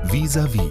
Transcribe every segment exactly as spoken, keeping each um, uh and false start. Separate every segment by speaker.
Speaker 1: Vis-à-vis.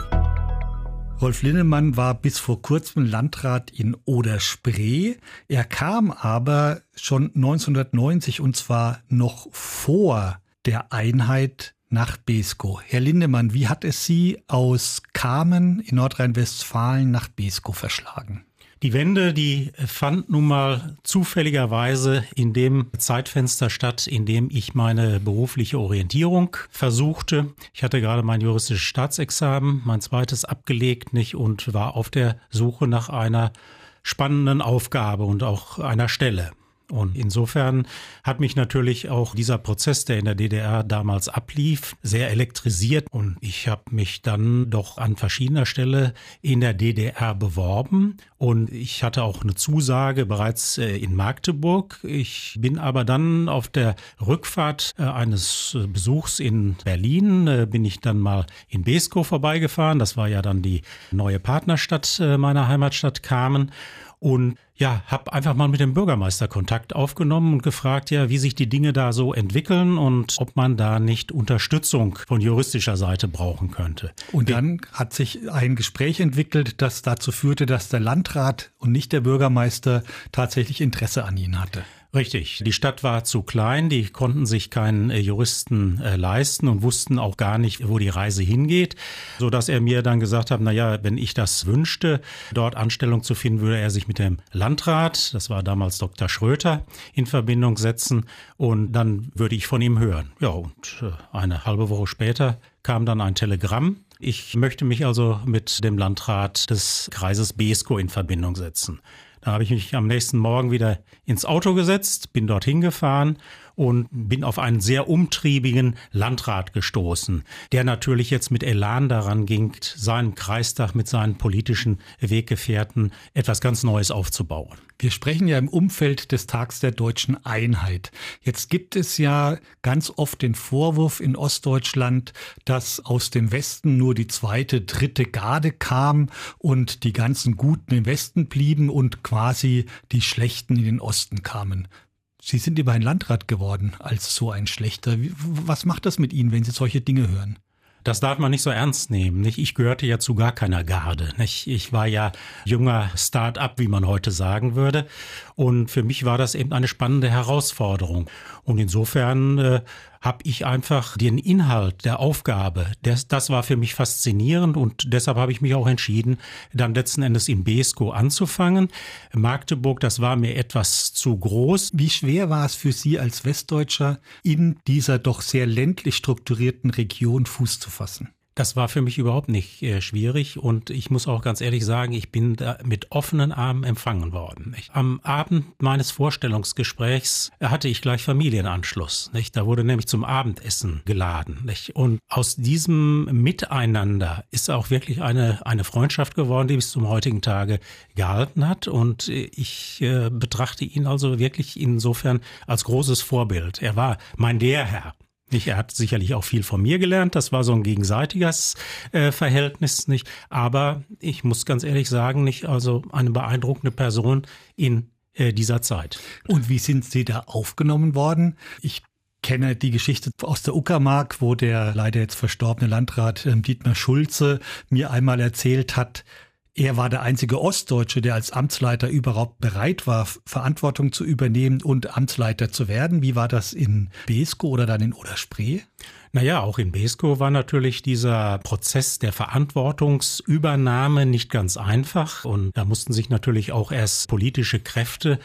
Speaker 2: Rolf Linnemann war bis vor kurzem Landrat in Oder-Spree. Er kam aber schon neunzehnhundertneunzig, und zwar noch vor der Einheit, nach Beeskow. Herr Linnemann, wie hat es Sie aus Kamen in Nordrhein-Westfalen nach Beeskow verschlagen?
Speaker 3: Die Wende, die fand nun mal zufälligerweise in dem Zeitfenster statt, in dem ich meine berufliche Orientierung versuchte. Ich hatte gerade mein juristisches Staatsexamen, mein zweites abgelegt, nicht, und war auf der Suche nach einer spannenden Aufgabe und auch einer Stelle. Und insofern hat mich natürlich auch dieser Prozess, der in der D D R damals ablief, sehr elektrisiert. Und ich habe mich dann doch an verschiedener Stelle in der D D R beworben. Und ich hatte auch eine Zusage bereits in Magdeburg. Ich bin aber dann auf der Rückfahrt eines Besuchs in Berlin, bin ich dann mal in Beeskow vorbeigefahren. Das war ja dann die neue Partnerstadt meiner Heimatstadt Kamen. Und ja, habe einfach mal mit dem Bürgermeister Kontakt aufgenommen und gefragt, ja, wie sich die Dinge da so entwickeln und ob man da nicht Unterstützung von juristischer Seite brauchen könnte.
Speaker 2: Und dann hat sich ein Gespräch entwickelt, das dazu führte, dass der Landrat und nicht der Bürgermeister tatsächlich Interesse an Ihnen hatte.
Speaker 3: Richtig. Die Stadt war zu klein, die konnten sich keinen äh, Juristen äh, leisten und wussten auch gar nicht, wo die Reise hingeht, so dass er mir dann gesagt hat, na ja, wenn ich das wünschte, dort Anstellung zu finden, würde er sich mit dem Landrat, das war damals Doktor Schröter, in Verbindung setzen und dann würde ich von ihm hören. Ja, und äh, eine halbe Woche später kam dann ein Telegramm. Ich möchte mich also mit dem Landrat des Kreises Beeskow in Verbindung setzen. Da habe ich mich am nächsten Morgen wieder ins Auto gesetzt, bin dorthin gefahren und bin auf einen sehr umtriebigen Landrat gestoßen, der natürlich jetzt mit Elan daran ging, seinen Kreistag mit seinen politischen Weggefährten etwas ganz Neues aufzubauen.
Speaker 2: Wir sprechen ja im Umfeld des Tags der deutschen Einheit. Jetzt gibt es ja ganz oft den Vorwurf in Ostdeutschland, dass aus dem Westen nur die zweite, dritte Garde kam und die ganzen Guten im Westen blieben und quasi die Schlechten in den Osten kamen. Sie sind immerhin Landrat geworden als so ein Schlechter. Was macht das mit Ihnen, wenn Sie solche Dinge hören?
Speaker 3: Das darf man nicht so ernst nehmen. Nicht? Ich gehörte ja zu gar keiner Garde. Nicht? Ich war ja junger Start-up, wie man heute sagen würde. Und für mich war das eben eine spannende Herausforderung. Und insofern äh, habe ich einfach den Inhalt der Aufgabe, das, das war für mich faszinierend und deshalb habe ich mich auch entschieden, dann letzten Endes in Beeskow anzufangen. Magdeburg, das war mir etwas zu groß.
Speaker 2: Wie schwer war es für Sie als Westdeutscher, in dieser doch sehr ländlich strukturierten Region Fuß zu fassen?
Speaker 3: Das war für mich überhaupt nicht äh, schwierig und ich muss auch ganz ehrlich sagen, ich bin da mit offenen Armen empfangen worden. Nicht? Am Abend meines Vorstellungsgesprächs hatte ich gleich Familienanschluss. Nicht? Da wurde nämlich zum Abendessen geladen. Nicht? Und aus diesem Miteinander ist auch wirklich eine, eine Freundschaft geworden, die bis zum heutigen Tage gehalten hat. Und ich äh, betrachte ihn also wirklich insofern als großes Vorbild. Er war mein Lehrherr. Nicht, er hat sicherlich auch viel von mir gelernt, das war so ein gegenseitiges äh, Verhältnis, nicht. Aber ich muss ganz ehrlich sagen, nicht, also eine beeindruckende Person in äh, dieser Zeit.
Speaker 2: Und wie sind Sie da aufgenommen worden? Ich kenne die Geschichte aus der Uckermark, wo der leider jetzt verstorbene Landrat äh, Dietmar Schulze mir einmal erzählt hat, er war der einzige Ostdeutsche, der als Amtsleiter überhaupt bereit war, Verantwortung zu übernehmen und Amtsleiter zu werden. Wie war das in Beeskow oder dann in Oder-Spree?
Speaker 3: Naja, auch in Beeskow war natürlich dieser Prozess der Verantwortungsübernahme nicht ganz einfach. Und da mussten sich natürlich auch erst politische Kräfte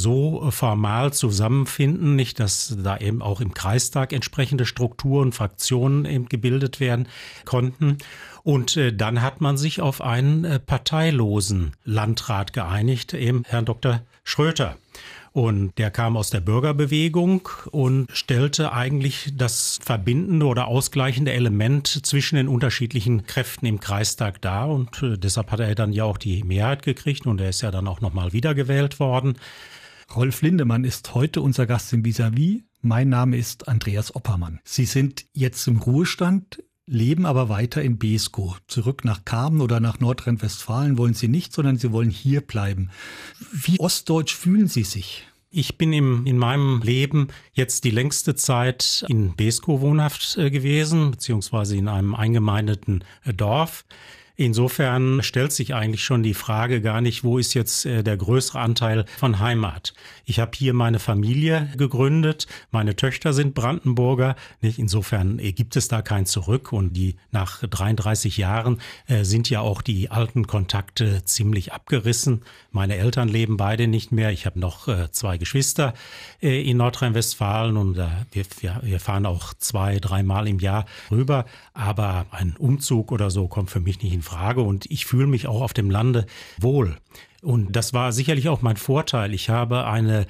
Speaker 3: so formal zusammenfinden, nicht, dass da eben auch im Kreistag entsprechende Strukturen, Fraktionen eben gebildet werden konnten. Und äh, dann hat man sich auf einen äh, parteilosen Landrat geeinigt, eben Herrn Doktor Schröter. Und der kam aus der Bürgerbewegung und stellte eigentlich das verbindende oder ausgleichende Element zwischen den unterschiedlichen Kräften im Kreistag dar. Und äh, deshalb hat er dann ja auch die Mehrheit gekriegt und er ist ja dann auch nochmal wiedergewählt worden.
Speaker 2: Rolf Lindemann ist heute unser Gast im Vis-à-vis. Mein Name ist Andreas Oppermann. Sie sind jetzt im Ruhestand, leben aber weiter in Beeskow. Zurück nach Kamen oder nach Nordrhein-Westfalen wollen Sie nicht, sondern Sie wollen hier bleiben. Wie ostdeutsch fühlen Sie sich?
Speaker 3: Ich bin im, in meinem Leben jetzt die längste Zeit in Beeskow wohnhaft äh, gewesen, beziehungsweise in einem eingemeindeten äh, Dorf. Insofern stellt sich eigentlich schon die Frage gar nicht, wo ist jetzt äh, der größere Anteil von Heimat. Ich habe hier meine Familie gegründet, meine Töchter sind Brandenburger, nicht? Insofern äh, gibt es da kein Zurück und die nach dreiunddreißig Jahren äh, sind ja auch die alten Kontakte ziemlich abgerissen. Meine Eltern leben beide nicht mehr, ich habe noch äh, zwei Geschwister äh, in Nordrhein-Westfalen und äh, wir, wir, wir fahren auch zwei, dreimal im Jahr rüber, aber ein Umzug oder so kommt für mich nicht in Frage und ich fühle mich auch auf dem Lande wohl. Und das war sicherlich auch mein Vorteil. Ich habe eine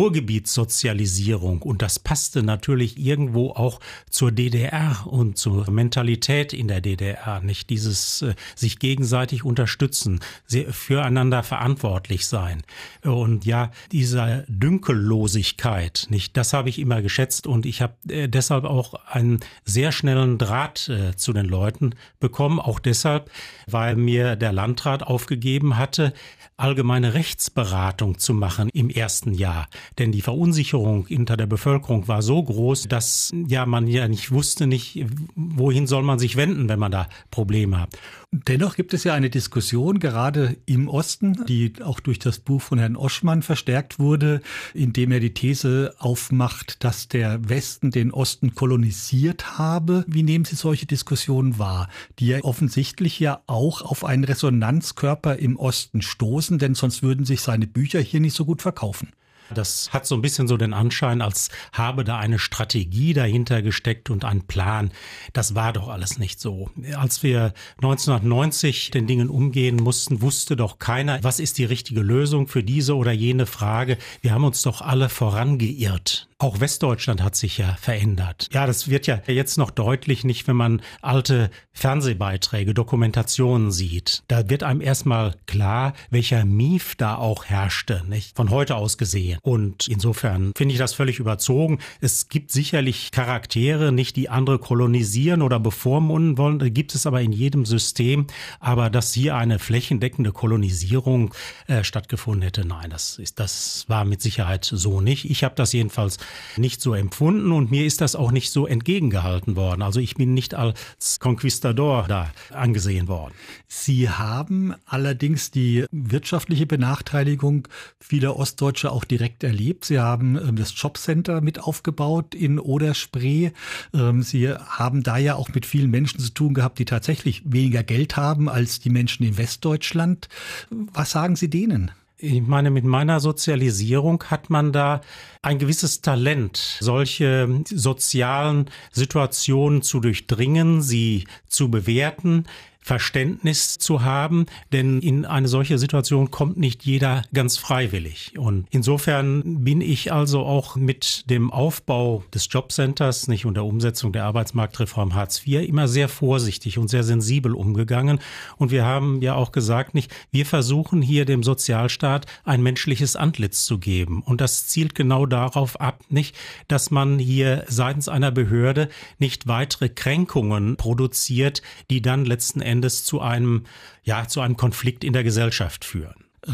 Speaker 3: Ruhrgebietssozialisierung und das passte natürlich irgendwo auch zur D D R und zur Mentalität in der D D R. Nicht dieses äh, sich gegenseitig unterstützen, füreinander verantwortlich sein. Und ja, diese Dünkellosigkeit, nicht, das habe ich immer geschätzt und ich habe äh, deshalb auch einen sehr schnellen Draht äh, zu den Leuten bekommen. Auch deshalb, weil mir der Landrat aufgegeben hatte, allgemeine Rechtsberatung zu machen im ersten Jahr. Denn die Verunsicherung unter der Bevölkerung war so groß, dass ja man ja nicht wusste, nicht, wohin soll man sich wenden, wenn man da Probleme hat.
Speaker 2: Dennoch gibt es ja eine Diskussion, gerade im Osten, die auch durch das Buch von Herrn Oschmann verstärkt wurde, indem er die These aufmacht, dass der Westen den Osten kolonisiert habe. Wie nehmen Sie solche Diskussionen wahr, die ja offensichtlich ja auch auf einen Resonanzkörper im Osten stoßen, denn sonst würden sich seine Bücher hier nicht so gut verkaufen?
Speaker 3: Das hat so ein bisschen so den Anschein, als habe da eine Strategie dahinter gesteckt und ein Plan. Das war doch alles nicht so. Als wir neunzehnhundertneunzig den Dingen umgehen mussten, wusste doch keiner, was ist die richtige Lösung für diese oder jene Frage. Wir haben uns doch alle vorangeirrt. Auch Westdeutschland hat sich ja verändert. Ja, das wird ja jetzt noch deutlich, nicht, wenn man alte Fernsehbeiträge, Dokumentationen sieht. Da wird einem erstmal klar, welcher Mief da auch herrschte, nicht? Von heute aus gesehen. Und insofern finde ich das völlig überzogen. Es gibt sicherlich Charaktere, nicht, die andere kolonisieren oder bevormunden wollen. Da gibt es aber in jedem System. Aber dass hier eine flächendeckende Kolonisierung äh, stattgefunden hätte, nein, das ist, das war mit Sicherheit so nicht. Ich habe das jedenfalls nicht so empfunden und mir ist das auch nicht so entgegengehalten worden. Also ich bin nicht als Conquistador da angesehen worden.
Speaker 2: Sie haben allerdings die wirtschaftliche Benachteiligung vieler Ostdeutsche auch direkt erlebt. Sie haben ähm, das Jobcenter mit aufgebaut in Oder-Spree. Ähm, Sie haben da ja auch mit vielen Menschen zu tun gehabt, die tatsächlich weniger Geld haben als die Menschen in Westdeutschland. Was sagen Sie denen?
Speaker 3: Ich meine, mit meiner Sozialisierung hat man da ein gewisses Talent, solche sozialen Situationen zu durchdringen, sie zu bewerten, Verständnis zu haben, denn in eine solche Situation kommt nicht jeder ganz freiwillig. Und insofern bin ich also auch mit dem Aufbau des Jobcenters, nicht, und der Umsetzung der Arbeitsmarktreform Hartz vier immer sehr vorsichtig und sehr sensibel umgegangen. Und wir haben ja auch gesagt, nicht, wir versuchen hier dem Sozialstaat ein menschliches Antlitz zu geben. Und das zielt genau darauf ab, nicht, dass man hier seitens einer Behörde nicht weitere Kränkungen produziert, die dann letzten Endes zu einem, ja, zu einem Konflikt in der Gesellschaft führen.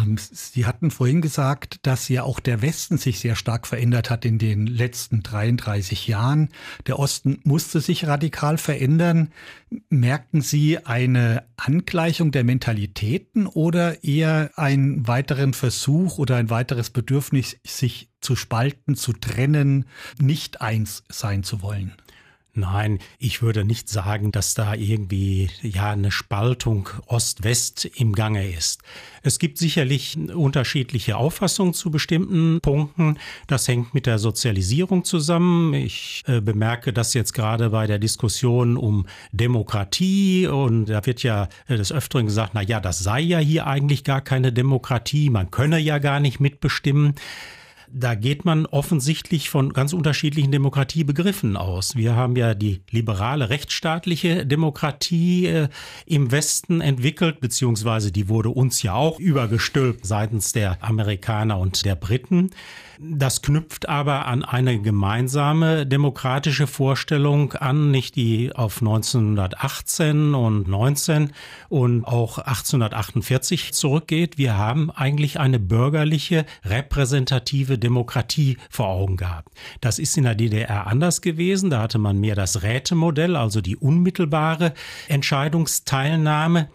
Speaker 2: Sie hatten vorhin gesagt, dass ja auch der Westen sich sehr stark verändert hat in den letzten dreiunddreißig Jahren. Der Osten musste sich radikal verändern. Merken Sie eine Angleichung der Mentalitäten oder eher einen weiteren Versuch oder ein weiteres Bedürfnis, sich zu spalten, zu trennen, nicht eins sein zu wollen?
Speaker 3: Nein, ich würde nicht sagen, dass da irgendwie ja eine Spaltung Ost-West im Gange ist. Es gibt sicherlich unterschiedliche Auffassungen zu bestimmten Punkten. Das hängt mit der Sozialisierung zusammen. Ich äh, bemerke das jetzt gerade bei der Diskussion um Demokratie und da wird ja äh, des Öfteren gesagt, na ja, das sei ja hier eigentlich gar keine Demokratie, man könne ja gar nicht mitbestimmen. Da geht man offensichtlich von ganz unterschiedlichen Demokratiebegriffen aus. Wir haben ja die liberale rechtsstaatliche Demokratie äh, im Westen entwickelt, beziehungsweise die wurde uns ja auch übergestülpt seitens der Amerikaner und der Briten. Das knüpft aber an eine gemeinsame demokratische Vorstellung an, nicht die auf neunzehnhundertachtzehn und neunzehn und auch achtzehnhundertachtundvierzig zurückgeht. Wir haben eigentlich eine bürgerliche, repräsentative Demokratie vor Augen gehabt. Das ist in der D D R anders gewesen. Da hatte man mehr das Rätemodell, also die unmittelbare Entscheidungsteilnahme.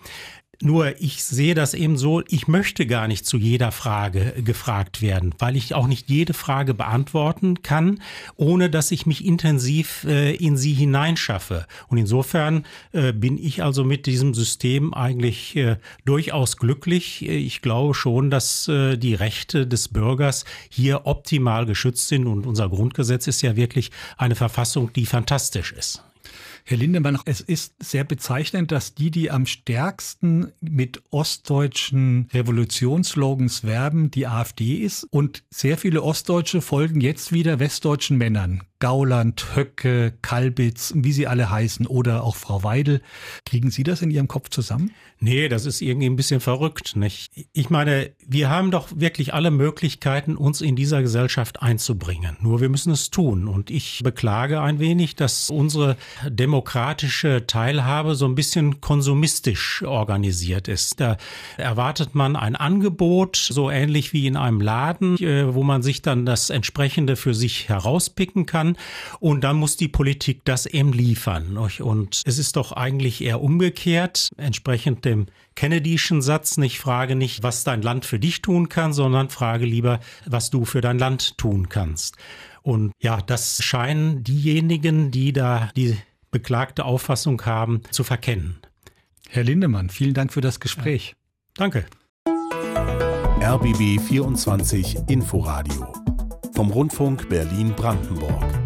Speaker 3: Nur ich sehe das eben so, ich möchte gar nicht zu jeder Frage gefragt werden, weil ich auch nicht jede Frage beantworten kann, ohne dass ich mich intensiv äh, in sie hineinschaffe. Und insofern äh, bin ich also mit diesem System eigentlich äh, durchaus glücklich. Ich glaube schon, dass äh, die Rechte des Bürgers hier optimal geschützt sind und unser Grundgesetz ist ja wirklich eine Verfassung, die fantastisch ist.
Speaker 2: Herr Lindemann, es ist sehr bezeichnend, dass die, die am stärksten mit ostdeutschen Revolutionsslogans werben, die AfD ist. Und sehr viele Ostdeutsche folgen jetzt wieder westdeutschen Männern. Gauland, Höcke, Kalbitz, wie sie alle heißen, oder auch Frau Weidel. Kriegen Sie das in Ihrem Kopf zusammen?
Speaker 3: Nee, das ist irgendwie ein bisschen verrückt, nicht? Ich meine, wir haben doch wirklich alle Möglichkeiten, uns in dieser Gesellschaft einzubringen. Nur wir müssen es tun. Und ich beklage ein wenig, dass unsere demokratische Teilhabe so ein bisschen konsumistisch organisiert ist. Da erwartet man ein Angebot, so ähnlich wie in einem Laden, wo man sich dann das entsprechende für sich herauspicken kann. Und dann muss die Politik das eben liefern. Und es ist doch eigentlich eher umgekehrt, entsprechend dem Kennedy'schen Satz, nicht frage nicht, was dein Land für dich tun kann, sondern frage lieber, was du für dein Land tun kannst. Und ja, das scheinen diejenigen, die da die beklagte Auffassung haben, zu verkennen.
Speaker 2: Herr Lindemann, vielen Dank für das Gespräch.
Speaker 3: Ja. Danke.
Speaker 1: R B B vierundzwanzig Inforadio vom Rundfunk Berlin-Brandenburg.